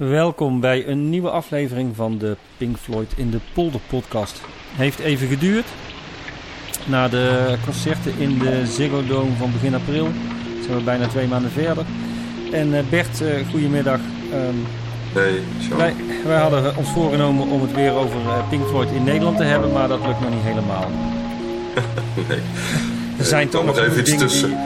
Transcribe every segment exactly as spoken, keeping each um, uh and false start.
Welkom bij een nieuwe aflevering van de Pink Floyd in de Polder podcast. Heeft even geduurd. Na de concerten in de Ziggo Dome van begin april zijn we bijna twee maanden verder. En uh, Bert, uh, goedemiddag. Um, hey, Sean. Wij, wij hadden ons voorgenomen om het weer over uh, Pink Floyd in Nederland te hebben, maar dat lukt nog niet helemaal. nee. Er zijn toch nog even iets tussen. Die,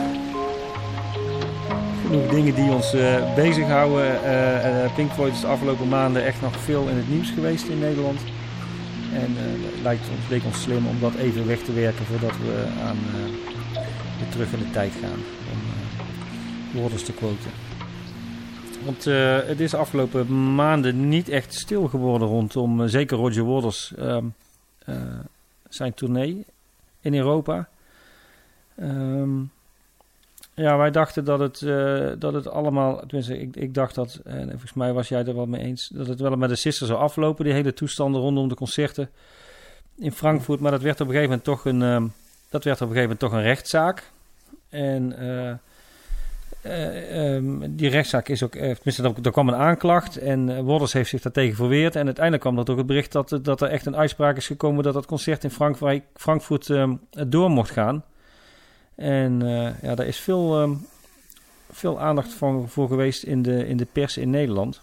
genoeg dingen die ons uh, bezighouden. Uh, uh, Pink Floyd is de afgelopen maanden echt nog veel in het nieuws geweest in Nederland. En uh, het lijkt ons, leek ons slim om dat even weg te werken voordat we aan uh, weer terug in de tijd gaan. Om uh, Waters te quoten. Want uh, het is de afgelopen maanden niet echt stil geworden rondom uh, zeker Roger Waters uh, uh, zijn tournee in Europa. Um, ja, wij dachten dat het, uh, dat het allemaal, tenminste ik, ik dacht dat, en volgens mij was jij er wel mee eens, dat het wel met de Sister zou aflopen, die hele toestanden rondom de concerten in Frankfurt. Maar dat werd op een gegeven moment toch een, um, dat werd op een gegeven moment toch een rechtszaak. En uh, uh, um, die rechtszaak is ook, uh, tenminste er kwam een aanklacht en uh, Waters heeft zich daartegen verweerd. En uiteindelijk kwam er toch het bericht dat, dat er echt een uitspraak is gekomen dat dat concert in Frankrijk, Frankfurt um, door mocht gaan. En uh, ja, daar is veel, um, veel aandacht van, voor geweest in de, in de pers in Nederland.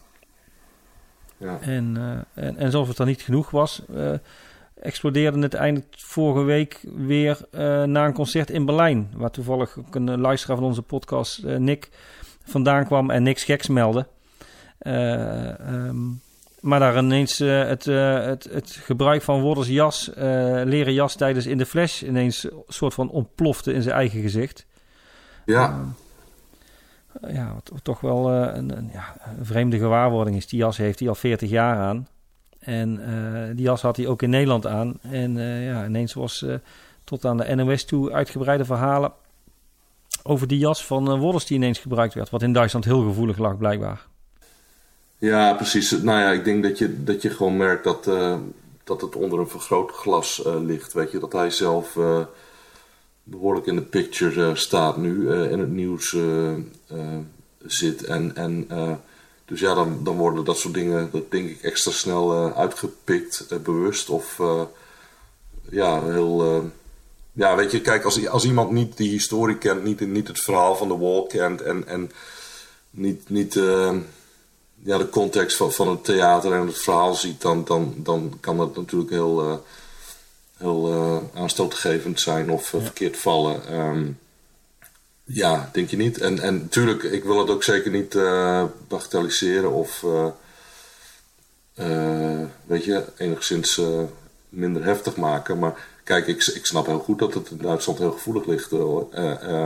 Ja. En, uh, en, en zoals het dan niet genoeg was, uh, explodeerde het eindelijk vorige week weer uh, na een concert in Berlijn. Waar toevallig ook een luisteraar van onze podcast, uh, Nick, vandaan kwam en niks geks meldde. Uh, um, maar daar ineens uh, het, uh, het, het gebruik van Waters jas, uh, leren jas tijdens In The Flash ineens een soort van ontplofte in zijn eigen gezicht. Ja. Uh, ja, wat, wat toch wel uh, een, een, ja, een vreemde gewaarwording is. Die jas heeft hij al veertig jaar aan. En uh, die jas had hij ook in Nederland aan. En uh, ja, ineens was uh, tot aan de N O S toe uitgebreide verhalen over die jas van uh, Waters die ineens gebruikt werd. Wat in Duitsland heel gevoelig lag blijkbaar. Ja, precies. Nou ja, ik denk dat je, dat je gewoon merkt dat, uh, dat het onder een vergrootglas uh, ligt. Weet je, dat hij zelf uh, behoorlijk in de picture uh, staat nu, uh, in het nieuws uh, uh, zit. En, en uh, dus ja, dan, dan worden dat soort dingen, dat denk ik, extra snel uh, uitgepikt, uh, bewust. Of uh, ja, heel... Uh, ja, weet je, kijk, als, als iemand niet die historie kent, niet, niet het verhaal van de Wall kent en, en niet... niet uh, ja, de context van, van het theater en het verhaal ziet, dan, dan, dan kan dat natuurlijk heel, uh, heel uh, aanstootgevend zijn of uh, ja. verkeerd vallen. Um, ja, denk je niet? En, en natuurlijk, ik wil het ook zeker niet uh, bagatelliseren of uh, uh, weet je, enigszins uh, minder heftig maken. Maar kijk, ik, ik snap heel goed dat het in Duitsland heel gevoelig ligt hoor. Uh, uh,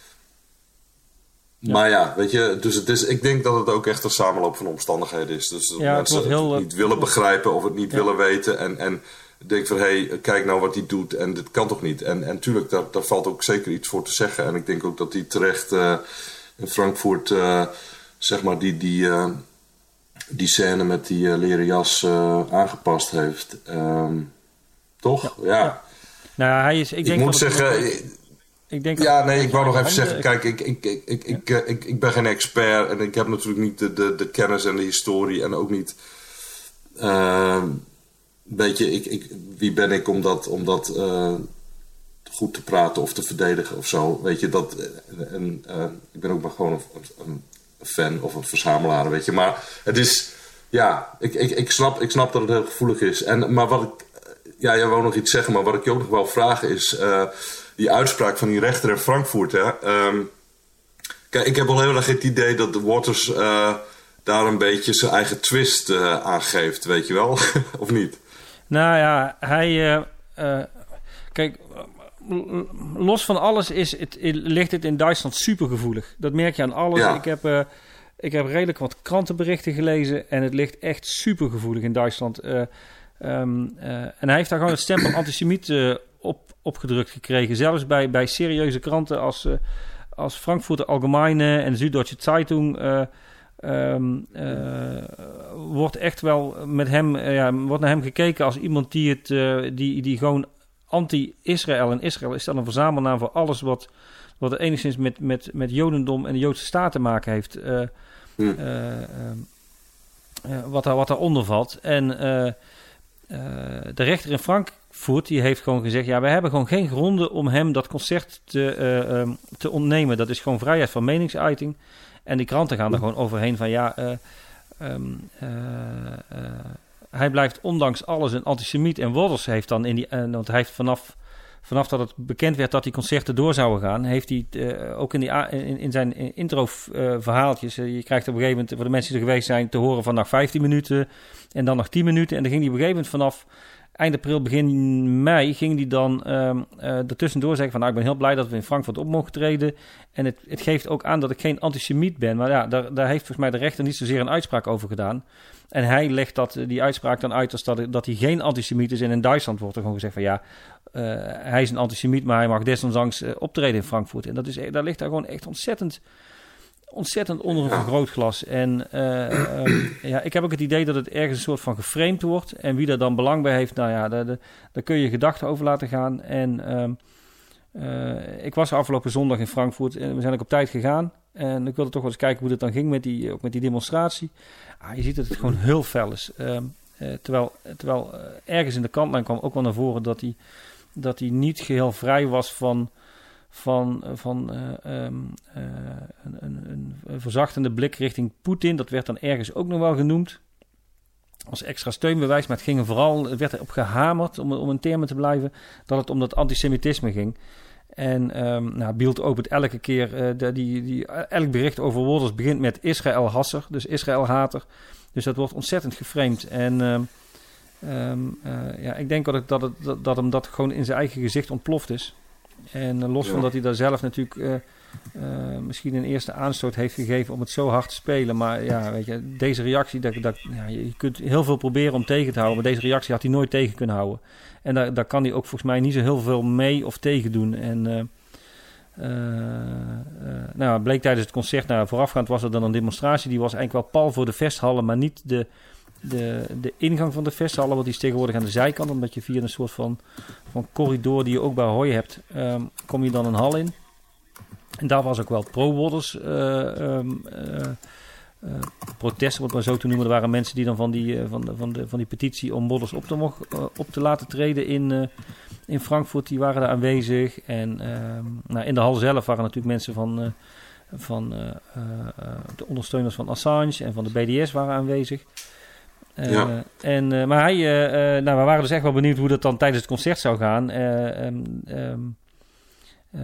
Ja. Maar ja, weet je, dus het is, ik denk dat het ook echt een samenloop van omstandigheden is. Dus dat ja, mensen het, heel, het niet willen uh, begrijpen of het niet ja. willen weten. En, en denk van, hé, hey, kijk nou wat hij doet en dit kan toch niet. En, en tuurlijk, daar, daar valt ook zeker iets voor te zeggen. En ik denk ook dat hij terecht uh, in Frankfurt, uh, zeg maar, die, die, uh, die scène met die uh, leren jas uh, aangepast heeft. Um, toch? Ja. ja. ja. Nou, hij is, ik, denk ik moet dat zeggen... Het... Ik denk ja, nee, ik wou nog even zeggen, kijk, ik, ik, ik, ik, ja. ik, ik, ik ben geen expert en ik heb natuurlijk niet de, de, de kennis en de historie en ook niet, uh, weet je, ik, ik, wie ben ik om dat, om dat uh, goed te praten of te verdedigen of zo, weet je, dat, en, uh, ik ben ook maar gewoon een, een fan of een verzamelaar, weet je, maar het is, ja, ik, ik, ik, snap, ik snap dat het heel gevoelig is, en, maar wat ik, ja, jij wou nog iets zeggen, maar wat ik je ook nog wel vragen is, uh, die uitspraak van die rechter in Frankfurt, hè. Um, kijk, ik heb al heel erg het idee dat de Waters uh, daar een beetje zijn eigen twist uh, aan geeft, weet je wel? Of niet? Nou ja, hij... Uh, uh, kijk, los van alles is het, ligt het in Duitsland supergevoelig. Dat merk je aan alles. Ja. Ik heb... Uh, Ik heb redelijk wat krantenberichten gelezen en het ligt echt supergevoelig in Duitsland. Uh, um, uh, en hij heeft daar gewoon het stempel antisemiet uh, op, opgedrukt gekregen. Zelfs bij, bij serieuze kranten als, uh, als Frankfurter Allgemeine en Süddeutsche Zeitung uh, um, uh, wordt echt wel met hem, uh, ja, wordt naar hem gekeken als iemand die het, uh, die, die gewoon anti-Israël. En Israël is dan een verzamelnaam voor alles wat, wat er enigszins met, met, met Jodendom en de Joodse staat te maken heeft. Uh, Hmm. Uh, uh, uh, wat, daar, wat daaronder valt. En uh, uh, de rechter in Frankfurt die heeft gewoon gezegd... ja, we hebben gewoon geen gronden om hem dat concert te, uh, um, te ontnemen. Dat is gewoon vrijheid van meningsuiting. En die kranten gaan er gewoon overheen van... ja, uh, um, uh, uh, hij blijft ondanks alles een antisemiet. En Wolders heeft dan in die... Uh, want hij heeft vanaf... Vanaf dat het bekend werd dat die concerten door zouden gaan... heeft hij uh, ook in, die a- in, in zijn intro-verhaaltjes... Uh, je krijgt op een gegeven moment, voor de mensen die er geweest zijn... te horen van nog vijftien minuten en dan nog tien minuten. En dan ging hij op een gegeven moment vanaf eind april, begin mei... ging hij dan uh, uh, ertussendoor zeggen van... nou, ik ben heel blij dat we in Frankfurt op mogen treden. En het, het geeft ook aan dat ik geen antisemiet ben. Maar ja, daar, daar heeft volgens mij de rechter niet zozeer een uitspraak over gedaan... En hij legt dat, die uitspraak dan uit als dat, dat hij geen antisemiet is. En in Duitsland wordt er gewoon gezegd van ja, uh, hij is een antisemiet, maar hij mag desondanks uh, optreden in Frankfurt. En dat is, daar ligt daar gewoon echt ontzettend, ontzettend onder een vergrootglas. En uh, um, ja, ik heb ook het idee dat het ergens een soort van geframed wordt. En wie daar dan belang bij heeft, nou ja, daar, daar kun je gedachten over laten gaan. En um, uh, ik was afgelopen zondag in Frankfurt en we zijn ook op tijd gegaan. En ik wilde toch wel eens kijken hoe het dan ging met die, ook met die demonstratie. Ah, je ziet dat het gewoon heel fel is. Uh, uh, terwijl terwijl uh, ergens in de kantlijn kwam ook wel naar voren dat hij, dat hij niet geheel vrij was van, van, van uh, um, uh, een, een, een verzachtende blik richting Poetin. Dat werd dan ergens ook nog wel genoemd als extra steunbewijs. Maar het ging er vooral, het werd erop gehamerd, om, om in termen te blijven, dat het om dat antisemitisme ging. En um, nou, Bild opent elke keer, uh, de, die, die, elk bericht over Wolders begint met Israël-hasser, dus Israël-hater. Dus dat wordt ontzettend geframed. En um, um, uh, ja, ik denk dat, het, dat, het, dat, dat hem dat gewoon in zijn eigen gezicht ontploft is. En uh, los ja. van dat hij daar zelf natuurlijk uh, uh, misschien een eerste aanstoot heeft gegeven om het zo hard te spelen. Maar ja, weet je, deze reactie, dat, dat, ja, je kunt heel veel proberen om tegen te houden. Maar deze reactie had hij nooit tegen kunnen houden. En daar, daar kan hij ook volgens mij niet zo heel veel mee of tegen doen. En uh, uh, uh, nou, bleek tijdens het concert, nou, voorafgaand was er dan een demonstratie. Die was eigenlijk wel pal voor de vesthallen, maar niet de, de, de ingang van de vesthallen. Want die is tegenwoordig aan de zijkant, omdat je via een soort van, van corridor die je ook bij Hooi hebt, um, kom je dan een hal in. En daar was ook wel pro-Wolders uh, um, uh, Uh, protesten, wat maar zo te noemen. Er waren mensen die dan van die, uh, van de, van de, van die petitie om Wolders op te, mogen, uh, op te laten treden in, uh, in Frankfurt, die waren daar aanwezig. En uh, nou, in de hal zelf waren natuurlijk mensen van, uh, van uh, uh, de ondersteuners van Assange en van de B D S waren aanwezig. Uh, ja. en, uh, maar hij, uh, uh, nou, we waren dus echt wel benieuwd hoe dat dan tijdens het concert zou gaan. Uh, um, um, Uh,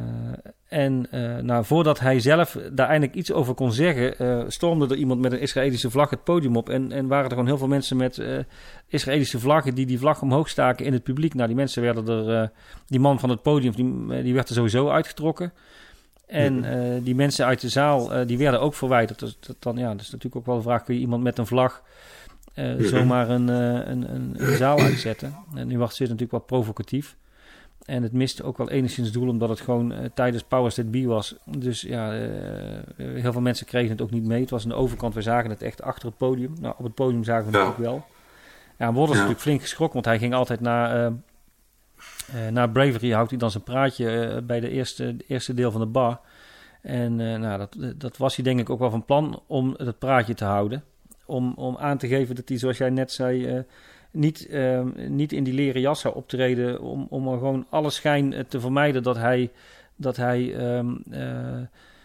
en uh, nou, voordat hij zelf daar eindelijk iets over kon zeggen, uh, stormde er iemand met een Israëlische vlag het podium op. En, en waren er gewoon heel veel mensen met uh, Israëlische vlaggen die die vlag omhoog staken in het publiek. Nou, die mensen werden er, uh, die man van het podium, die, die werd er sowieso uitgetrokken. En uh, die mensen uit de zaal, uh, die werden ook verwijderd. Dus dat, dan, ja, dat is natuurlijk ook wel de vraag, kun je iemand met een vlag uh, zomaar een, uh, een, een, een zaal uitzetten? En nu was het natuurlijk wel provocatief. En het miste ook wel enigszins doel, omdat het gewoon uh, tijdens Powers That Be was. Dus ja, uh, heel veel mensen kregen het ook niet mee. Het was aan de overkant, we zagen het echt achter het podium. Nou, op het podium zagen we het ja. ook wel. Ja, Wolders ja. natuurlijk flink geschrokken, want hij ging altijd naar, uh, uh, naar Bravery, houdt hij dan zijn praatje uh, bij de eerste, de eerste deel van de bar. En uh, nou, dat, dat was hij denk ik ook wel van plan om het praatje te houden. Om, om aan te geven dat hij, zoals jij net zei, Uh, Niet, uh, niet in die leren jas zou optreden, om, om er gewoon alle schijn te vermijden dat hij, dat hij um, uh,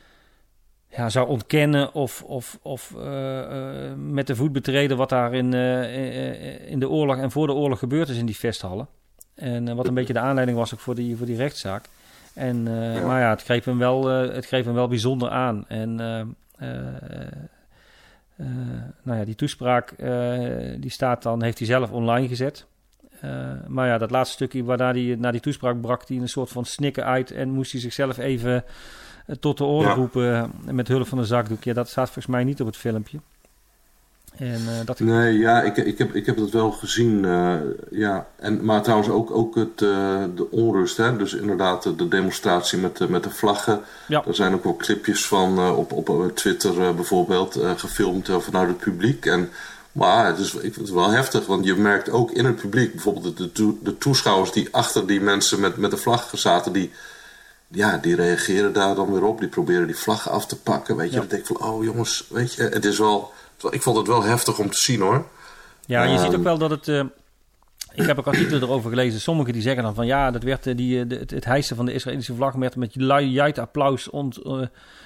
ja, zou ontkennen of, of, of uh, uh, met de voet betreden wat daar in, uh, in de oorlog en voor de oorlog gebeurd is in die vesthallen. En uh, wat een beetje de aanleiding was ook voor die, voor die rechtszaak. En, uh, ja. Maar ja, het greep hem wel, uh, het greep hem wel bijzonder aan. En uh, uh, Uh, nou ja, die toespraak uh, die staat dan, heeft hij zelf online gezet. Uh, maar ja, dat laatste stukje waarna hij na die toespraak brak hij een soort van snikken uit en moest hij zichzelf even uh, tot de orde ja. roepen uh, met hulp van een zakdoek. Ja, dat staat volgens mij niet op het filmpje. En, uh, dat nee, ik... ja, ik, ik, heb, ik heb dat wel gezien. Uh, ja. en, maar trouwens ook, ook het, uh, de onrust. Hè? Dus inderdaad de demonstratie met, uh, met de vlaggen. Ja. Er zijn ook wel clipjes van uh, op, op Twitter uh, bijvoorbeeld uh, gefilmd uh, vanuit het publiek. En, maar het is, ik vind het wel heftig, want je merkt ook in het publiek, bijvoorbeeld de, de, de toeschouwers die achter die mensen met, met de vlag zaten, die, ja, die reageren daar dan weer op. Die proberen die vlaggen af te pakken. Weet je, ja. Dan denk ik van, oh jongens, weet je, het is wel Ik vond het wel heftig om te zien, hoor. Ja, je um, ziet ook wel dat het... Uh, ik heb ook artikelen erover gelezen. Sommigen die zeggen dan van... ja, dat werd uh, die, de, het, het hijsen van de Israëlische vlag... werd met juicht applaus ont, uh,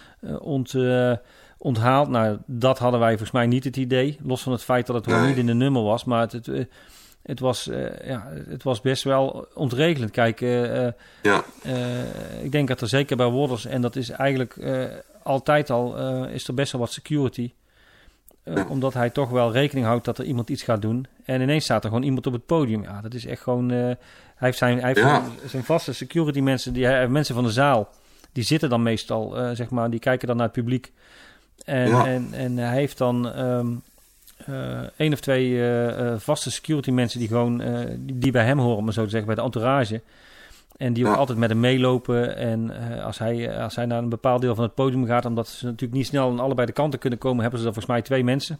ont, uh, onthaald. Nou, dat hadden wij volgens mij niet het idee. Los van het feit dat het gewoon nee. niet in de nummer was. Maar het... het uh, Het was, uh, ja, het was best wel ontregelend. Kijk, uh, ja. uh, ik denk dat er zeker bij Worders... en dat is eigenlijk uh, altijd al... Uh, is er best wel wat security. Uh, ja. Omdat hij toch wel rekening houdt dat er iemand iets gaat doen. En ineens staat er gewoon iemand op het podium. Ja, dat is echt gewoon... Uh, hij heeft zijn, hij heeft ja. zijn, zijn vaste security mensen... Die, hij, mensen van de zaal... die zitten dan meestal, uh, zeg maar... die kijken dan naar het publiek. En, ja. en, en hij heeft dan... Um, Uh, één of twee uh, uh, vaste security mensen die gewoon uh, die, die bij hem horen, om maar zo te zeggen, bij de entourage. En die ook ja. altijd met hem meelopen. En uh, als, hij, als hij naar een bepaald deel van het podium gaat, omdat ze natuurlijk niet snel aan allebei de kanten kunnen komen, hebben ze dan volgens mij twee mensen.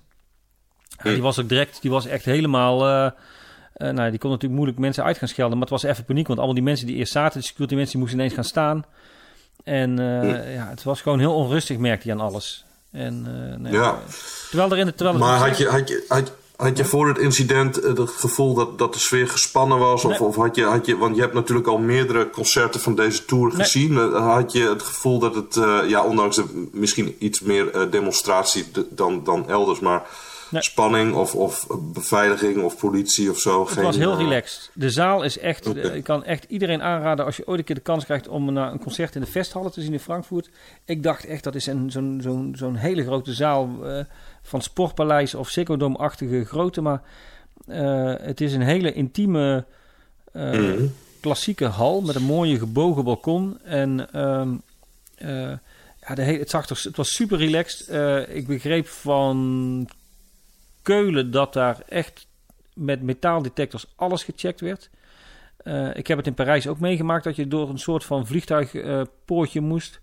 Ja. Uh, die was ook direct, die was echt helemaal... Uh, uh, nou, die kon natuurlijk moeilijk mensen uit gaan schelden, maar het was even paniek, want allemaal die mensen die eerst zaten, de security mensen, die moesten ineens gaan staan. En uh, ja. ja, het was gewoon heel onrustig, merkte hij aan alles. En, uh, nee, ja. Terwijl er in het, terwijl maar had je, had, je, had, had je voor het incident het gevoel dat, dat de sfeer gespannen was? Of, nee. of had je, had je, want je hebt natuurlijk al meerdere concerten van deze tour nee. gezien. Had je het gevoel dat het, uh, ja, ondanks de, misschien iets meer uh, demonstratie dan, dan elders, maar nee. spanning of, of beveiliging of politie of zo? Het geen, was heel uh, relaxed. De zaal is echt, okay. uh, ik kan echt iedereen aanraden als je ooit een keer de kans krijgt om naar een concert in de Vesthalle te zien in Frankfurt. Ik dacht echt, dat is een, zo'n, zo'n, zo'n hele grote zaal uh, van Sportpaleis of Ziggo Dome-achtige grootte, maar uh, het is een hele intieme uh, mm-hmm. klassieke hal met een mooie gebogen balkon en um, uh, ja, de hele, het, zag er, het was super relaxed. Uh, ik begreep van Keulen dat daar echt met metaaldetectors alles gecheckt werd. Uh, ik heb het in Parijs ook meegemaakt dat je door een soort van vliegtuigpoortje uh, moest.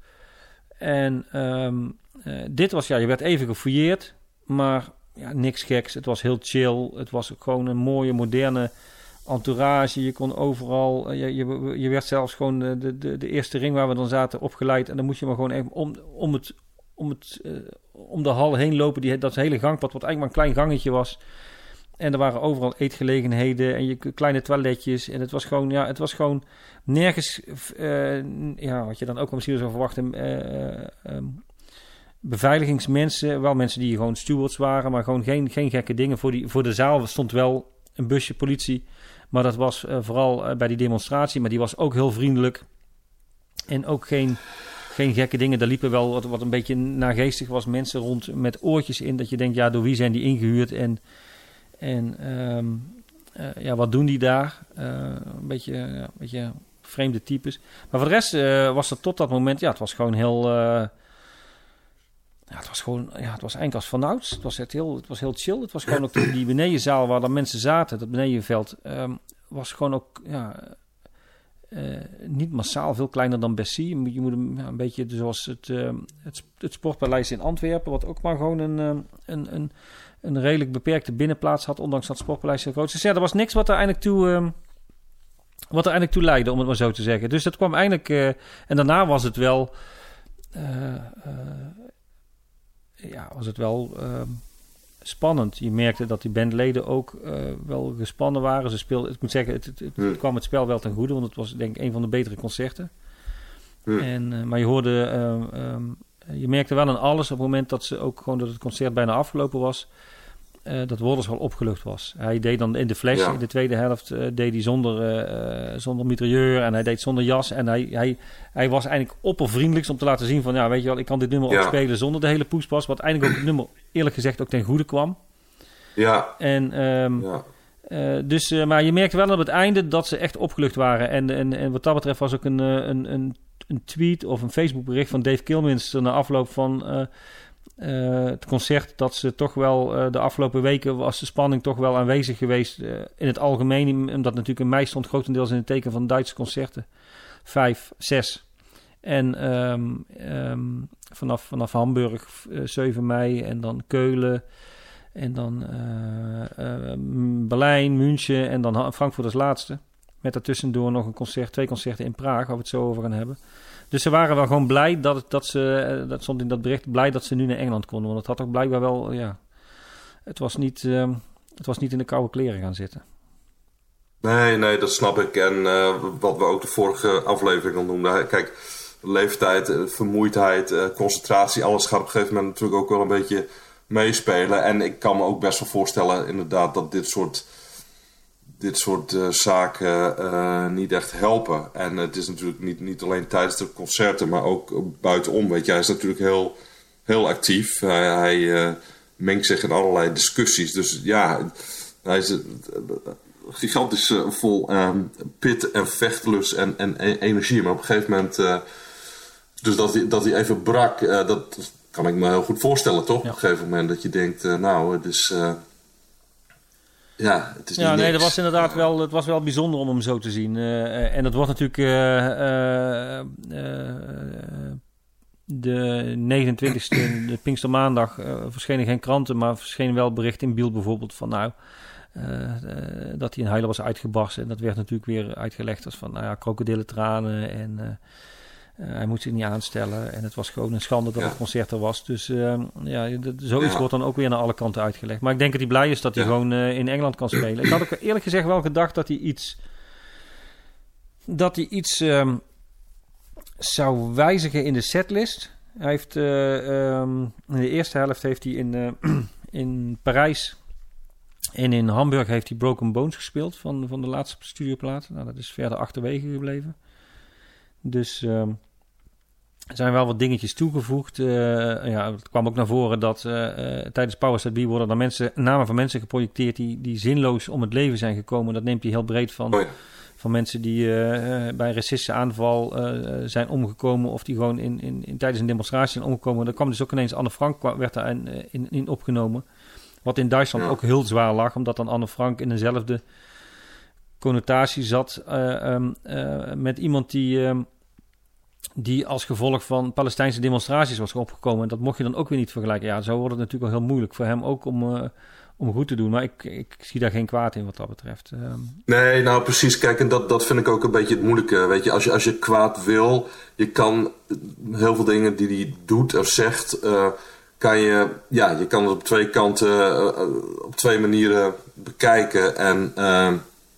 En um, uh, dit was, ja, je werd even gefouilleerd, maar ja, niks geks. Het was heel chill. Het was ook gewoon een mooie, moderne entourage. Je kon overal, uh, je, je, je werd zelfs gewoon de, de, de, de eerste ring waar we dan zaten opgeleid. En dan moest je maar gewoon even om, om het... om het uh, om de hal heen lopen, die, dat hele gangpad, wat eigenlijk maar een klein gangetje was. En er waren overal eetgelegenheden en je kleine toiletjes. En het was gewoon, ja, het was gewoon nergens, uh, ja, wat je dan ook misschien zou verwachten, uh, um, beveiligingsmensen, wel mensen die gewoon stewards waren, maar gewoon geen, geen gekke dingen. Voor, die, voor de zaal stond wel een busje politie, maar dat was uh, vooral uh, bij die demonstratie, maar die was ook heel vriendelijk. En ook geen... Geen gekke dingen. Daar liepen wel wat, wat een beetje naargeestig was. Mensen rond met oortjes in. Dat je denkt, ja, door wie zijn die ingehuurd? En, en um, uh, ja, wat doen die daar? Uh, een beetje, ja, een beetje vreemde types. Maar voor de rest uh, was er tot dat moment... Ja, het was gewoon heel... Uh, ja, het was gewoon... Ja, het was eigenlijk als vanouds. Het was echt heel, het was heel chill. Het was gewoon ook die, die benedenzaal waar dan mensen zaten. Dat benedenveld um, was gewoon ook... Ja, Uh, niet massaal, veel kleiner dan Bercy. Je moet, je moet een, ja, een beetje zoals het, uh, het, het Sportpaleis in Antwerpen, wat ook maar gewoon een, uh, een, een, een redelijk beperkte binnenplaats had, ondanks dat het Sportpaleis zo groot is. Dus ja, er was niks wat er eigenlijk toe, uh, wat er eigenlijk toe leidde, om het maar zo te zeggen. Dus dat kwam eigenlijk... Uh, en daarna was het wel... Uh, uh, ja, was het wel... Uh, spannend. Je merkte dat die bandleden ook uh, wel gespannen waren. Ze speelden, ik moet zeggen, het, het, het hmm. kwam het spel wel ten goede, want het was denk ik een van de betere concerten. Hmm. En, uh, maar je hoorde, uh, um, je merkte wel aan alles op het moment dat ze ook gewoon dat het concert bijna afgelopen was, uh, dat Worders wel opgelucht was. Hij deed dan in de flash, ja. in de tweede helft, uh, deed hij zonder, uh, zonder mitrailleur en hij deed zonder jas. En hij, hij, hij was eigenlijk oppervriendelijkst om te laten zien van, ja, weet je wel, ik kan dit nummer ja. ook spelen zonder de hele poespas. Wat eigenlijk ook het nummer, eerlijk gezegd, ook ten goede kwam. Ja. En, um, ja. Uh, dus, uh, maar je merkte wel op het einde dat ze echt opgelucht waren. En, en, en wat dat betreft was ook een, een, een, een tweet of een Facebook bericht van Dave Kilminster na afloop van... Uh, Uh, het concert dat ze toch wel uh, de afgelopen weken was de spanning toch wel aanwezig geweest uh, in het algemeen, omdat natuurlijk in mei stond grotendeels in het teken van Duitse concerten. Vijf, zes. En um, um, vanaf, vanaf Hamburg uh, zeven mei en dan Keulen en dan uh, uh, Berlijn, München en dan Frankfurt als laatste. Met daartussendoor nog een concert, twee concerten in Praag, waar we het zo over gaan hebben. Dus ze waren wel gewoon blij dat, het, dat ze, dat stond in dat bericht, blij dat ze nu naar Engeland konden. Want het had ook blijkbaar wel, ja, het, was niet, uh, het was niet in de koude kleren gaan zitten. Nee, nee, dat snap ik. En uh, wat we ook de vorige aflevering al noemden. Kijk, leeftijd, vermoeidheid, uh, concentratie, alles gaat op een gegeven moment natuurlijk ook wel een beetje meespelen. En ik kan me ook best wel voorstellen inderdaad dat dit soort, dit soort uh, zaken uh, niet echt helpen. En het is natuurlijk niet, niet alleen tijdens de concerten, maar ook buitenom. Weet je, hij is natuurlijk heel, heel actief. Hij, hij uh, mengt zich in allerlei discussies. Dus ja, hij is uh, gigantisch uh, vol uh, pit en vechtlust en, en e- energie. Maar op een gegeven moment, uh, dus dat hij, dat hij even brak, uh, dat kan ik me heel goed voorstellen, toch? Ja. Op een gegeven moment dat je denkt, uh, nou, het is... Uh, Ja, het is niet ja, nee, niks. dat was inderdaad wel, het was wel bijzonder om hem zo te zien. Uh, en dat wordt natuurlijk uh, uh, uh, de negenentwintigste, de Pinkstermaandag, uh, verschenen geen kranten, maar verscheen wel bericht in Biel bijvoorbeeld van nou, uh, uh, dat hij in huilen was uitgebarsten. En dat werd natuurlijk weer uitgelegd als van nou ja, krokodillentranen en... Uh, Uh, hij moet zich niet aanstellen en het was gewoon een schande dat ja. het concert er was. Dus uh, ja, d- zoiets ja. wordt dan ook weer naar alle kanten uitgelegd. Maar ik denk dat hij blij is dat hij ja. gewoon uh, in Engeland kan spelen. Ik had ook eerlijk gezegd wel gedacht dat hij iets... dat hij iets um, zou wijzigen in de setlist. Hij heeft uh, um, in de eerste helft heeft hij in, uh, in Parijs en in Hamburg heeft hij Broken Bones gespeeld van, van de laatste studioplaat. Nou, dat is verder achterwege gebleven. Dus um, er zijn wel wat dingetjes toegevoegd. Uh, ja, het kwam ook naar voren dat uh, uh, tijdens Powerside B worden dan mensen, namen van mensen geprojecteerd die, die zinloos om het leven zijn gekomen. Dat neemt hij heel breed van, oh ja. van mensen die uh, uh, bij een racistische aanval uh, zijn omgekomen of die gewoon in, in, in, tijdens een demonstratie zijn omgekomen. Daar kwam dus ook ineens Anne Frank werd daar in, in, in opgenomen. Wat in Duitsland ja. ook heel zwaar lag, omdat dan Anne Frank in dezelfde connotatie zat uh, um, uh, met iemand die, uh, die als gevolg van Palestijnse demonstraties was opgekomen. En dat mocht je dan ook weer niet vergelijken. Ja, zo wordt het natuurlijk wel heel moeilijk voor hem ook om, uh, om goed te doen. Maar ik, ik zie daar geen kwaad in wat dat betreft. Um, nee, nou precies. Kijk, en dat, dat vind ik ook een beetje het moeilijke. Weet je, als je, als je kwaad wil, je kan heel veel dingen die hij doet of zegt... Uh, kan je, ja, je kan het op twee kanten, uh, op twee manieren bekijken. En... Uh,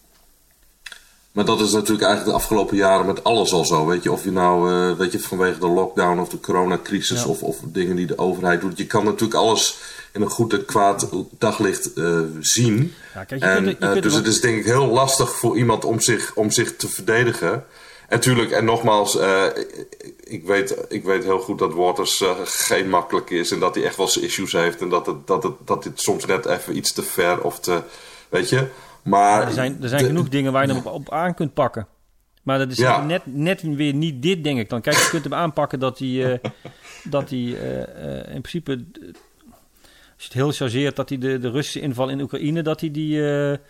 Maar dat is natuurlijk eigenlijk de afgelopen jaren met alles al zo. Weet je, of je nou, uh, weet je, vanwege de lockdown of de coronacrisis ja. of, of dingen die de overheid doet. Je kan natuurlijk alles in een goed en kwaad daglicht uh, zien. Ja, kijk, je en, kunt, je uh, kunt dus het is denk ik heel lastig voor iemand om zich, om zich te verdedigen. En natuurlijk, en nogmaals, uh, ik, weet, ik weet heel goed dat Waters uh, geen makkelijk is. En dat hij echt wel zijn issues heeft. En dat, het, dat, het, dat dit soms net even iets te ver of te, weet je... Maar er zijn, er zijn de, genoeg dingen waar je hem op, op aan kunt pakken. Maar dat is ja. net, net weer niet dit, denk ik dan. Kijk, je kunt hem aanpakken dat hij, uh, dat hij uh, uh, in principe... Als je het heel chargeert, dat hij de, de Russische inval in Oekraïne... dat hij die... Uh, uh,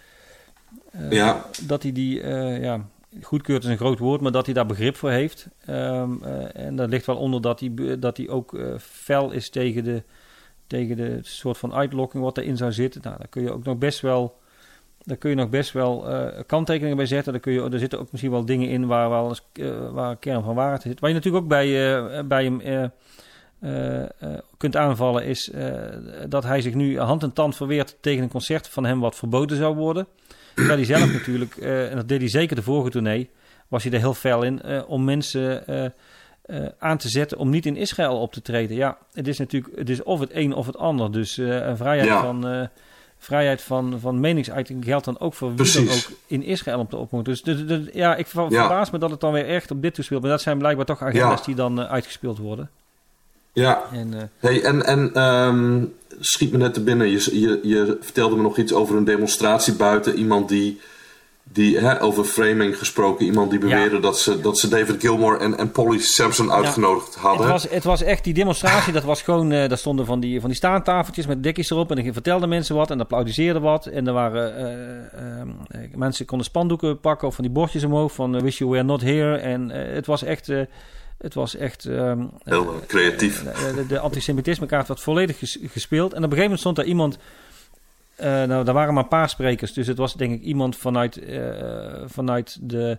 ja. Dat hij die... Uh, ja, goedkeurt is een groot woord, maar dat hij daar begrip voor heeft. Um, uh, en dat ligt wel onder dat hij, dat hij ook uh, fel is tegen de, tegen de soort van uitlokking wat erin zou zitten. Nou, daar kun je ook nog best wel... Daar kun je nog best wel uh, kanttekeningen bij zetten. Daar kun je, er zitten ook misschien wel dingen in waar wel eens, uh, waar kern van waarheid zit. Waar je natuurlijk ook bij, uh, bij hem uh, uh, uh, kunt aanvallen is uh, dat hij zich nu hand en tand verweert tegen een concert van hem wat verboden zou worden. Terwijl hij zelf natuurlijk, uh, en dat deed hij zeker de vorige tournee, was hij er heel fel in uh, om mensen uh, uh, aan te zetten om niet in Israël op te treden. Ja, het is natuurlijk, het is of het een of het ander. Dus uh, een vrijheid ja. van... Uh, Vrijheid van, van meningsuiting geldt dan ook voor wie dan ook in Israël op de opkomst. Dus de, de, ja, ik ver, ja. verbaas me dat het dan weer echt op dit toespeelt. Maar dat zijn blijkbaar toch agenda's ja. die dan uh, uitgespeeld worden. Ja. En, uh, hey, en, en um, schiet me net te binnen. Je, je, je vertelde me nog iets over een demonstratie buiten. Iemand die, die hè, over framing gesproken. Iemand die beweerde ja. dat, ze, dat ze David Gilmour en, en Polly Samson uitgenodigd ja. hadden. Het was, het was echt die demonstratie. Dat was gewoon, uh, daar stonden van die, van die staantafeltjes met dekjes erop. En dan vertelden mensen wat en applaudisseerden wat. En er waren uh, uh, uh, mensen konden spandoeken pakken of van die bordjes omhoog van uh, wish you were not here. En uh, het was echt... Uh, Het was echt... Um, heel uh, creatief. Uh, de, de antisemitisme-kaart werd volledig ges- gespeeld. En op een gegeven moment stond daar iemand... Uh, nou, daar waren maar een paar sprekers. Dus het was denk ik iemand vanuit, uh, vanuit de...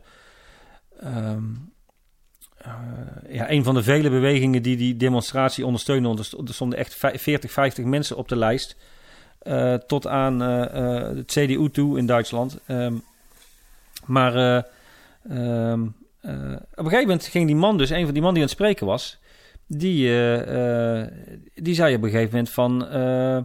Um, uh, ja, een van de vele bewegingen die die demonstratie ondersteunen. Er stonden echt veertig, vijftig mensen op de lijst. uh, tot aan uh, uh, het C D U toe in Duitsland. Um, maar uh, um, uh, op een gegeven moment ging die man dus, een van die man die aan het spreken was, die, uh, uh, die zei op een gegeven moment van, uh, uh,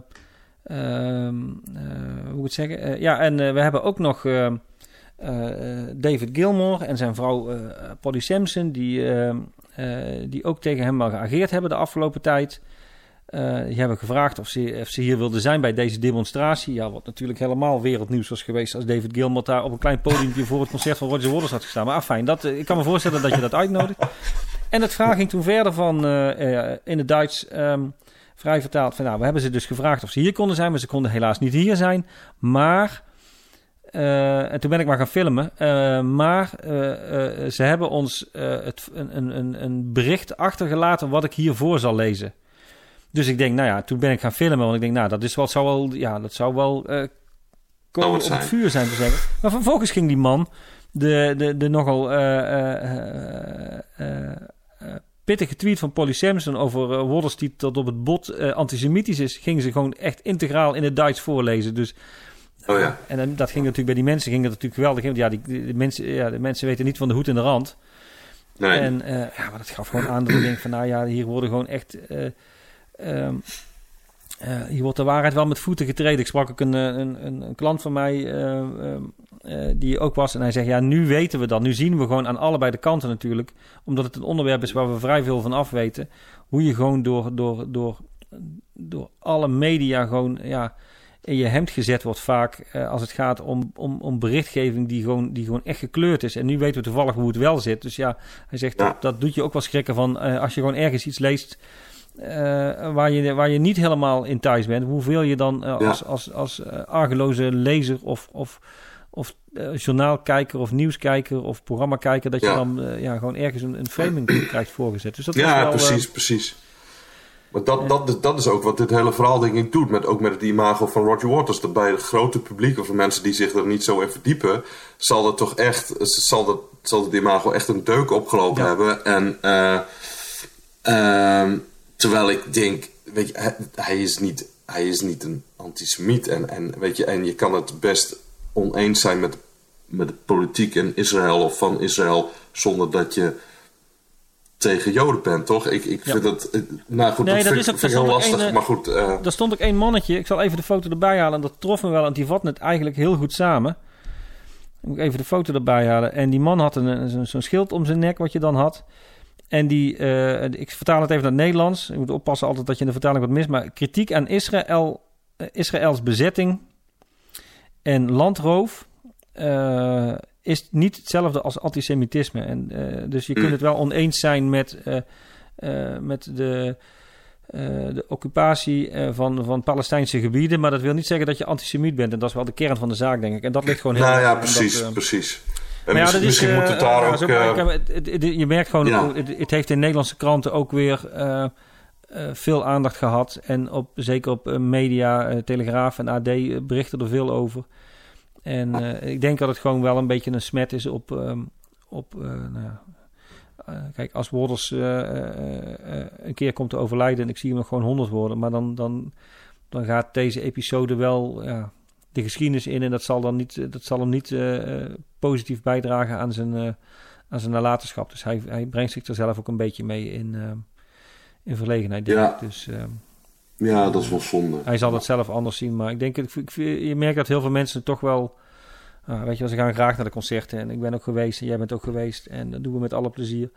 uh, hoe moet ik het zeggen? Uh, ja, en uh, we hebben ook nog uh, uh, David Gilmour en zijn vrouw uh, Polly Simpson, die, uh, uh, die ook tegen hem al geageerd hebben de afgelopen tijd. Uh, die hebben gevraagd of ze, of ze hier wilden zijn bij deze demonstratie. Ja, wat natuurlijk helemaal wereldnieuws was geweest als David Gilmour daar op een klein podiumpje voor het concert van Roger Waters had gestaan. Maar afijn, dat, ik kan me voorstellen dat je dat uitnodigt. En het vraag ging toen verder van uh, uh, in het Duits um, vrij vertaald. Van, nou, we hebben ze dus gevraagd of ze hier konden zijn, maar ze konden helaas niet hier zijn. Maar, uh, en toen ben ik maar gaan filmen. Uh, maar uh, uh, ze hebben ons uh, het, een, een, een bericht achtergelaten wat ik hiervoor zal lezen. Dus ik denk, nou ja, toen ben ik gaan filmen. Want ik denk, nou, dat is wat zou wel, ja, dat zou wel uh, kolen op het vuur zijn te zeggen. Maar vervolgens ging die man, de, de, de nogal uh, uh, uh, uh, uh, pittige tweet van Polly Simpson over uh, Waters die tot op het bot uh, antisemitisch is, gingen ze gewoon echt integraal in het Duits voorlezen. Dus, oh ja. En uh, dat ging natuurlijk bij die mensen ging dat natuurlijk geweldig. Want ja, die, die, de, mensen, ja, de mensen weten niet van de hoed en de rand. Nee. En uh, ja, maar dat gaf gewoon aan dat ik denk van, nou ja, hier worden gewoon echt... Uh, Um, uh, hier wordt de waarheid wel met voeten getreden. Ik sprak ook een, een, een, een klant van mij uh, uh, die ook was. En hij zegt, ja, nu weten we dat. Nu zien we gewoon aan allebei de kanten natuurlijk. Omdat het een onderwerp is waar we vrij veel van af weten. Hoe je gewoon door, door, door, door alle media gewoon ja, in je hemd gezet wordt vaak. Uh, als het gaat om, om, om berichtgeving die gewoon, die gewoon echt gekleurd is. En nu weten we toevallig hoe het wel zit. Dus ja, hij zegt, ja. dat, dat doet je ook wel schrikken van uh, als je gewoon ergens iets leest... Uh, waar, je, waar je niet helemaal in thuis bent, hoeveel je dan uh, als, ja. als, als uh, argeloze lezer of, of, of uh, journaalkijker of nieuwskijker of programmakijker, dat je ja. dan uh, ja, gewoon ergens een, een framing krijgt voorgezet. Dus dat ja, wel, precies, uh, precies. Maar dat, uh, dat, dat is ook wat dit hele verhaal denk ik doet, met, ook met het imago van Roger Waters. Dat bij het grote publiek of de mensen die zich er niet zo in verdiepen, zal dat toch echt, zal dat, zal het imago echt een deuk opgelopen ja. hebben. En uh, uh, terwijl ik denk, weet je, hij, hij, is niet, hij is niet een antisemiet. En, en, weet je, en je kan het best oneens zijn met, met de politiek in Israël of van Israël, zonder dat je tegen Joden bent, toch? Ik, ik ja. vind dat... Nou goed, nee, dat, dat vind, is ook, vind ik heel lastig, een, maar goed... Uh... Daar stond ook één mannetje, ik zal even de foto erbij halen, en dat trof me wel, en die vat het eigenlijk heel goed samen. Ik moet even de foto erbij halen. En die man had een, een, zo'n schild om zijn nek, wat je dan had. En die, uh, ik vertaal het even naar het Nederlands. Je moet oppassen altijd dat je in de vertaling wat mist. Maar kritiek aan Israël, uh, Israëls bezetting en landroof uh, is niet hetzelfde als antisemitisme. En, uh, dus je kunt het wel oneens zijn met, uh, uh, met de, uh, de occupatie uh, van, van Palestijnse gebieden. Maar dat wil niet zeggen dat je antisemiet bent. En dat is wel de kern van de zaak, denk ik. En dat ligt gewoon heel nou erg. ja, precies, dat, uh, precies. Maar ja, dat misschien is, uh, moet het daar uh, ook... Zo, Uh, het, het, het, je merkt gewoon, ja. het, het heeft in Nederlandse kranten ook weer uh, uh, veel aandacht gehad. En op, zeker op uh, media, uh, Telegraaf en A D uh, berichten er veel over. En uh, ik denk dat het gewoon wel een beetje een smet is op... Um, op uh, nou ja, uh, kijk, als Waters uh, uh, uh, een keer komt te overlijden en ik zie hem nog gewoon honderd worden. Maar dan, dan, dan gaat deze episode wel... Ja, de geschiedenis in en dat zal dan niet, dat zal hem niet uh, positief bijdragen aan zijn, uh, aan zijn nalatenschap. Dus hij, hij brengt zich er zelf ook een beetje mee in, uh, in verlegenheid, denk ja. ik. Dus, uh, ja, dat is wel zonde. Hij zal het zelf anders zien, maar ik denk, ik, ik, je merkt dat heel veel mensen toch wel, uh, weet je wel, ze gaan graag naar de concerten en ik ben ook geweest en jij bent ook geweest en dat doen we met alle plezier.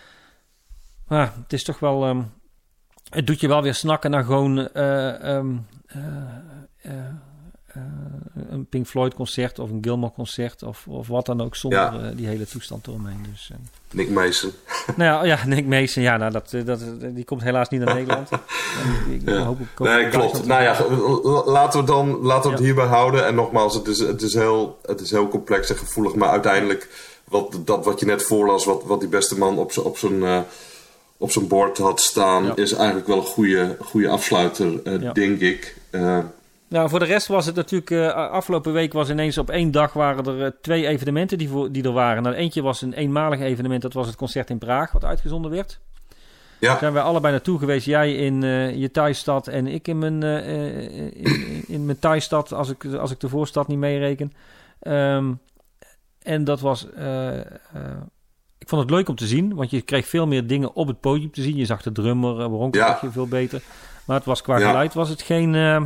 Maar het is toch wel, um, het doet je wel weer snakken naar gewoon, uh, um, uh, uh, Uh, een Pink Floyd concert of een Gilmour concert of, of wat dan ook zonder ja. uh, die hele toestand eromheen. Dus, uh. Nick Mason. Nou ja, ja, Nick Mason, ja, nou, dat, dat, die komt helaas niet naar Nederland. En ik, ik ja. hoop ik ook nee, klopt. Nou ja, laten we dan laten we het ja. hierbij houden. En nogmaals, het is, het is, heel, het is heel complex en gevoelig, maar uiteindelijk wat, dat wat je net voorlas, wat, wat die beste man op zijn op zijn uh, op zijn bord had staan, ja. is eigenlijk wel een goede, goede afsluiter, uh, ja. denk ik. Uh, Nou, voor de rest was het natuurlijk... Uh, afgelopen week was ineens op één dag waren er uh, twee evenementen die, voor, die er waren. Nou, eentje was een eenmalig evenement. Dat was het concert in Praag, wat uitgezonden werd. Ja. Zijn wij allebei naartoe geweest. Jij in uh, je thuisstad en ik in mijn, uh, in, in, in mijn thuisstad, als ik, als ik de voorstad niet meereken. Um, en dat was... Uh, uh, ik vond het leuk om te zien, want je kreeg veel meer dingen op het podium te zien. Je zag de drummer, uh, Ronk ja. je veel beter. Maar het was qua ja. geluid was het geen... Uh...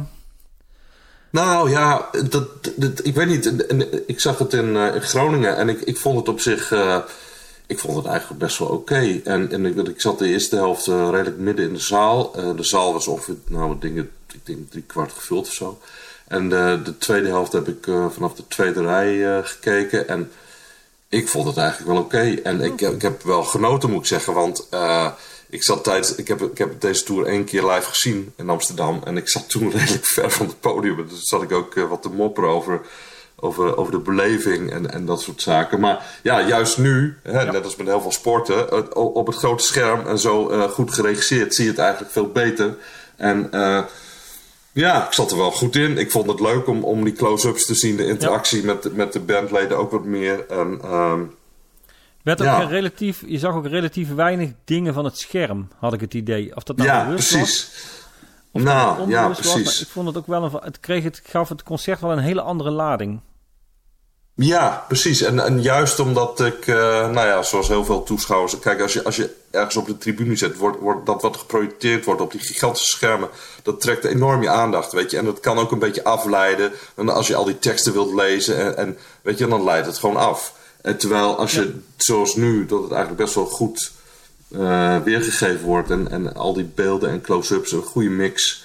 Nou ja, dat, dat, ik weet niet. Ik zag het in, uh, in Groningen en ik, ik vond het op zich... Uh, ik vond het eigenlijk best wel oké. Okay. En, en ik, ik zat de eerste helft uh, redelijk midden in de zaal. Uh, de zaal was ongeveer, nou, ik denk, ik denk drie kwart gevuld of zo. En de, de tweede helft heb ik uh, vanaf de tweede rij uh, gekeken. En ik vond het eigenlijk wel oké. Okay. En ik, ik heb wel genoten, moet ik zeggen. Want uh, ik zat tijdens, ik heb, ik heb deze tour één keer live gezien in Amsterdam. En ik zat toen redelijk ver van het podium. Dus zat ik ook uh, wat te mopperen over... Over, over de beleving en, en dat soort zaken. Maar ja, juist nu, hè, ja. net als met heel veel sporten... Het, op het grote scherm en zo uh, goed geregisseerd... zie je het eigenlijk veel beter. En uh, ja, ik zat er wel goed in. Ik vond het leuk om, om die close-ups te zien. De interactie ja. met, met de bandleden ook wat meer. En, um, Werd ook ja. relatief, je zag ook relatief weinig dingen van het scherm, had ik het idee. Of dat nou ja, bewust precies. was... Of nou, ja, precies. Was, ik vond het ook wel een, het kreeg het gaf het concert wel een hele andere lading. Ja, precies. En, en juist omdat ik, uh, nou ja, zoals heel veel toeschouwers... Kijk, als je, als je ergens op de tribune zit, wordt, wordt dat wat geprojecteerd wordt op die gigantische schermen, dat trekt enorm je aandacht, weet je. En dat kan ook een beetje afleiden. En als je al die teksten wilt lezen, en, en weet je, dan leidt het gewoon af. En terwijl als je, ja. zoals nu, dat het eigenlijk best wel goed uh, weergegeven wordt en, en al die beelden en close-ups, een goede mix...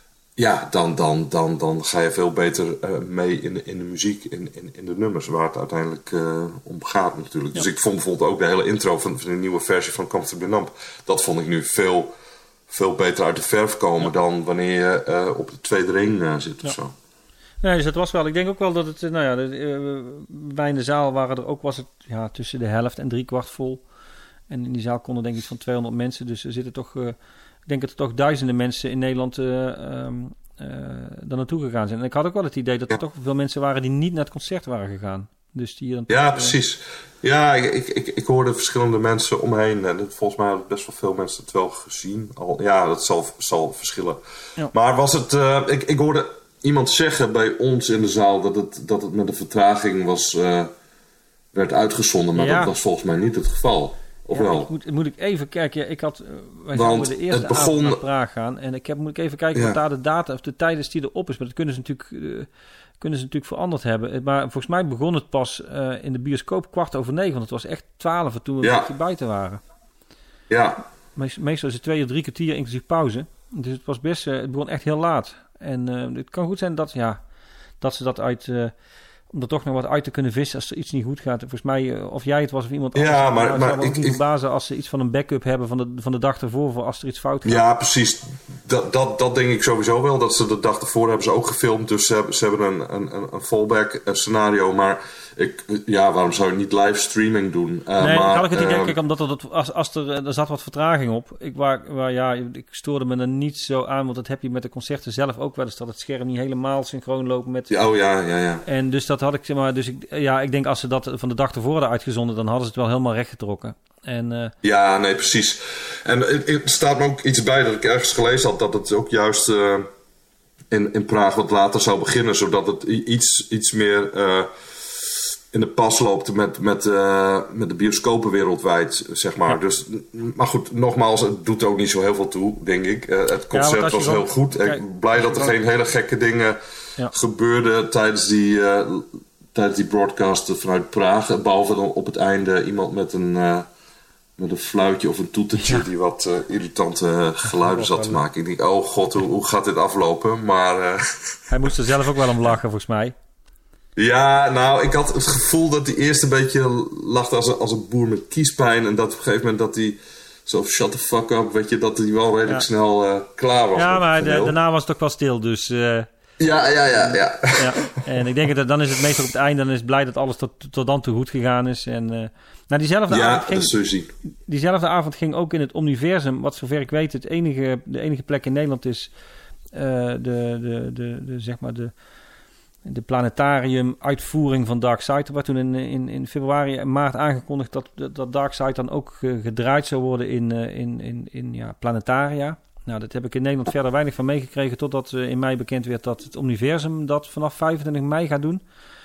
Ja, dan, dan, dan, dan ga je veel beter uh, mee in de, in de muziek, in, in, in de nummers, waar het uiteindelijk uh, om gaat natuurlijk. Ja. Dus ik vond bijvoorbeeld ook de hele intro van, van de nieuwe versie van Comfortably Numb. Dat vond ik nu veel, veel beter uit de verf komen ja. dan wanneer je uh, op de tweede ring uh, zit of ja. zo. Nee, dus dat was wel. Ik denk ook wel dat het, nou ja, de, uh, wij in de zaal waren er ook, was het ja, tussen de helft en drie kwart vol. En in die zaal konden denk ik iets van tweehonderd mensen, dus er zitten toch... Uh, Ik denk dat er toch duizenden mensen in Nederland uh, um, uh, daar naartoe gegaan zijn. En ik had ook wel het idee dat er ja. toch veel mensen waren die niet naar het concert waren gegaan. Dus die dan ja, toch, precies. Uh... Ja, ik, ik, ik hoorde verschillende mensen omheen. En volgens mij hebben best wel veel mensen het wel gezien. Al, ja, dat zal, zal verschillen. Ja. Maar was het... Uh, ik, ik hoorde iemand zeggen bij ons in de zaal dat het, dat het met een vertraging was, uh, werd uitgezonden. Maar ja. dat was volgens mij niet het geval. Of ja, wel? Ik moet, moet ik even kijken. Ja, ik had, wij Want zouden de eerste begon... avond naar Praag gaan. En ik heb, moet ik even kijken ja. wat daar de data of de tijd is die erop is. Maar dat kunnen ze natuurlijk, uh, kunnen ze natuurlijk veranderd hebben. Maar volgens mij begon het pas uh, in de bioscoop kwart over negen. Want het was echt twaalf toen we ja. een beetje buiten waren. Ja. Meestal is het twee of drie kwartier inclusief pauze. Dus het was best, uh, het begon echt heel laat. En uh, het kan goed zijn dat, ja, dat ze dat uit... Uh, om er toch nog wat uit te kunnen vissen als er iets niet goed gaat. Volgens mij, of jij het was of iemand anders. Ja, maar, maar, maar ik zou me ook ik, niet verbazen als ze iets van een backup hebben van de, van de dag ervoor, voor als er iets fout gaat. Ja, precies. Dat, dat, dat denk ik sowieso wel. Dat ze de dag ervoor hebben ze ook gefilmd. Dus ze hebben, ze hebben een, een, een fallback scenario. Maar ik, ja, waarom zou je niet livestreaming doen? Uh, nee, maar, had ik het idee, uh, kijk, omdat er, als, als er, er zat wat vertraging op. Ik, waar, waar, ja, ik stoorde me er niet zo aan, want dat heb je met de concerten zelf ook wel eens, dat het scherm niet helemaal synchroon loopt met... Oh ja, ja, ja. En dus dat had ik, zeg maar, dus ik, ja, ik denk als ze dat van de dag ervoor hadden uitgezonden, dan hadden ze het wel helemaal rechtgetrokken. En, uh... ja, nee, precies. En er staat me ook iets bij dat ik ergens gelezen had, dat het ook juist uh, in, in Praag wat later zou beginnen, zodat het iets, iets meer uh, in de pas loopt met, met, uh, met de bioscopen wereldwijd, zeg maar. Ja. Dus, maar goed, nogmaals, het doet ook niet zo heel veel toe, denk ik. Uh, het concept ja, was heel goed. Kijk, ik ben blij dat er geen hele gekke dingen ja. gebeurden tijdens die... Uh, tijdens die broadcast vanuit Praag. Behalve dan op het einde iemand met een, uh, met een fluitje of een toetertje ja. die wat uh, irritante geluiden zat te maken. Ik denk, oh god, hoe, hoe gaat dit aflopen? Maar uh... hij moest er zelf ook wel om lachen, volgens mij. Ja, nou, ik had het gevoel dat hij eerst een beetje lachte als een, als een boer met kiespijn. En dat op een gegeven moment dat hij zo shut the fuck up, weet je, dat hij wel redelijk ja. snel uh, klaar was. Ja, maar de, daarna was het ook wel stil, dus... Uh... Ja, ja, ja, ja. ja. En ik denk dat dan is het meestal op het einde, dan is het blij dat alles tot, tot dan toe goed gegaan is. En uh, nou, diezelfde ja, avond ging, dat zul je zien. Diezelfde avond ging ook in het Omniversum, wat zover ik weet het enige, de enige plek in Nederland is, uh, de, de, de, de, zeg maar de, de planetarium uitvoering van Dark Side. Er werd toen in, in, in februari en maart aangekondigd dat, dat Dark Side dan ook gedraaid zou worden in, in, in, in ja, planetaria. Nou, dat heb ik in Nederland verder weinig van meegekregen, totdat uh, in mei bekend werd dat het Omniversum dat vanaf vijfentwintig mei gaat doen.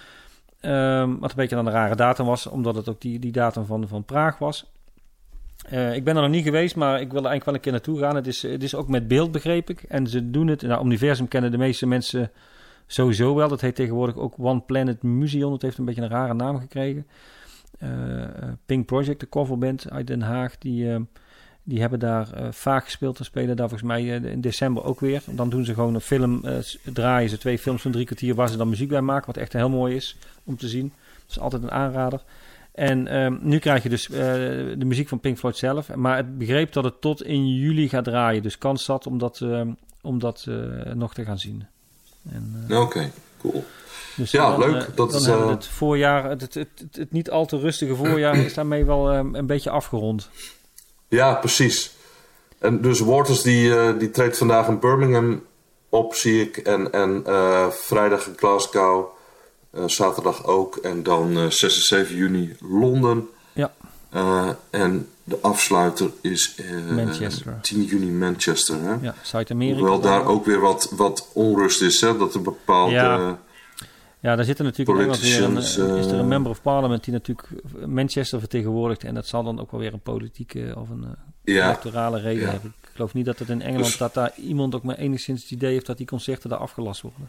Um, wat een beetje dan een rare datum was, omdat het ook die, die datum van, van Praag was. Uh, ik ben er nog niet geweest, maar ik wil er eigenlijk wel een keer naartoe gaan. Het is, het is ook met beeld, begreep ik. En ze doen het, nou, Omniversum kennen de meeste mensen sowieso wel. Dat heet tegenwoordig ook One Planet Museum. Het heeft een beetje een rare naam gekregen. Uh, Pink Project, de coverband uit Den Haag, die... Uh, Die hebben daar uh, vaak gespeeld en spelen daar volgens mij uh, in december ook weer. Dan doen ze gewoon een film, uh, draaien ze twee films van drie kwartier waar ze dan muziek bij maken. Wat echt heel mooi is om te zien. Dat is altijd een aanrader. En um, nu krijg je dus uh, de muziek van Pink Floyd zelf. Maar het begreep dat het tot in juli gaat draaien. Dus kans zat om dat, uh, om dat uh, nog te gaan zien. Uh, Oké, okay, cool. Dus ja, dan, leuk. Uh, dat dan is, hebben we uh... het voorjaar, het, het, het, het, het niet al te rustige voorjaar is daarmee wel uh, een beetje afgerond. Ja, precies. En dus Waters die, uh, die treedt vandaag in Birmingham op, zie ik. En, en uh, vrijdag in Glasgow, uh, zaterdag ook. En dan uh, zes en zeven juni Londen. Ja. Uh, en de afsluiter is uh, Manchester. tien juni Manchester. Hè? Ja, Zuid-Amerika. Hoewel daar ook weer wat, wat onrust is, hè? Dat er bepaalde... Ja. Uh, Ja, daar zit er natuurlijk in Engeland weer een, uh, is er een member of parliament die natuurlijk Manchester vertegenwoordigt. En dat zal dan ook wel weer een politieke of een uh, ja. electorale reden ja. hebben. Ik geloof niet dat het in Engeland, dus, dat daar iemand ook maar enigszins het idee heeft dat die concerten daar afgelast worden.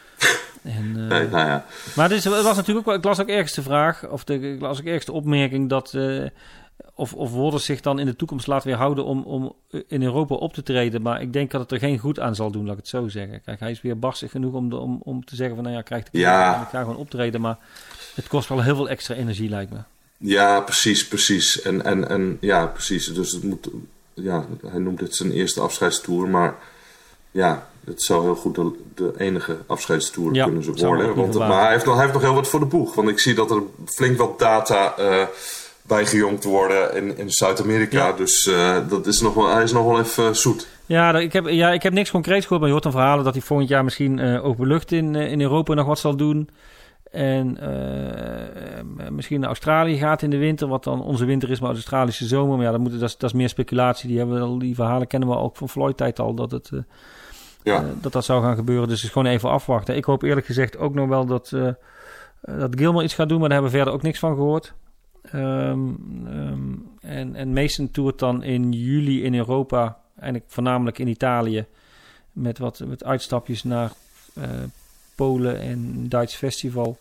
En, uh, nee, nou ja. Maar het, is, het was natuurlijk ook wel, ik las ook ergens de vraag, of de, ik las ook ergens de opmerking dat... Uh, Of, of Waters zich dan in de toekomst laat weerhouden om, om in Europa op te treden. Maar ik denk dat het er geen goed aan zal doen, laat ik het zo zeggen. Kijk, hij is weer barstig genoeg om, de, om, om te zeggen van... nou ja, krijg de ja. en ik ga gewoon optreden. Maar het kost wel heel veel extra energie, lijkt me. Ja, precies, precies. En, en, en ja, precies. Dus het moet... Ja, hij noemt het zijn eerste afscheidstoer. Maar ja, het zou heel goed de, de enige afscheidstoer ja, kunnen ze worden. Want, maar hij heeft, nog, hij heeft nog heel wat voor de boeg. Want ik zie dat er flink wat data... Uh, bijgejongd worden in, in Zuid-Amerika. Ja. Dus uh, dat is nog wel, hij is nog wel even uh, zoet. Ja ik, heb, ja, ik heb niks concreets gehoord, maar je hoort dan verhalen dat hij volgend jaar misschien uh, openlucht in, uh, in Europa nog wat zal doen. En uh, misschien naar Australië gaat in de winter, wat dan onze winter is, maar de Australische zomer. Maar ja, dat, moet, dat, is, dat is meer speculatie. Die, hebben al, die verhalen kennen we ook van Floyd-tijd al, dat, het, uh, ja. uh, dat dat zou gaan gebeuren. Dus het is gewoon even afwachten. Ik hoop eerlijk gezegd ook nog wel dat, uh, dat Gilmour iets gaat doen, maar daar hebben we verder ook niks van gehoord. Um, um, en, en Mason toert dan in juli in Europa, eigenlijk voornamelijk in Italië, met wat met uitstapjes naar uh, Polen en een Duits festival.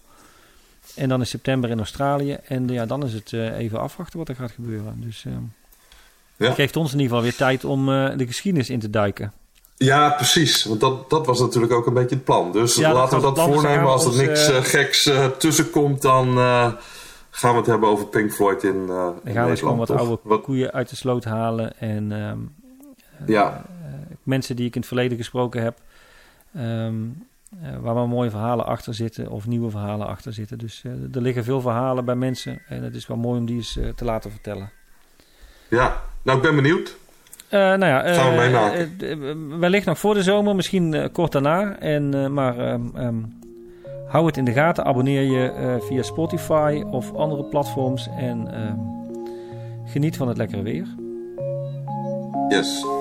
En dan in september in Australië. En ja, dan is het uh, even afwachten wat er gaat gebeuren. Dus uh, ja. Het geeft ons in ieder geval weer tijd om uh, de geschiedenis in te duiken. Ja, precies. Want dat, dat was natuurlijk ook een beetje het plan. Dus ja, laten we dat voornemen. Als er niks uh, geks uh, tussenkomt, dan... Uh, gaan we het hebben over Pink Floyd in, uh, in Dan gaan Nederland, we gewoon wat toch? oude wat... koeien uit de sloot halen. En um, ja. uh, mensen die ik in het verleden gesproken heb... Um, uh, waar wel mooie verhalen achter zitten... of nieuwe verhalen achter zitten. Dus uh, er liggen veel verhalen bij mensen... en het is wel mooi om die eens uh, te laten vertellen. Ja, nou ik ben benieuwd. Uh, nou ja, uh, gaan we meemaken. Uh, uh, wellicht nog voor de zomer, misschien uh, kort daarna. En, uh, maar... Um, um, hou het in de gaten. Abonneer je uh, via Spotify of andere platforms. En uh, geniet van het lekkere weer. Yes.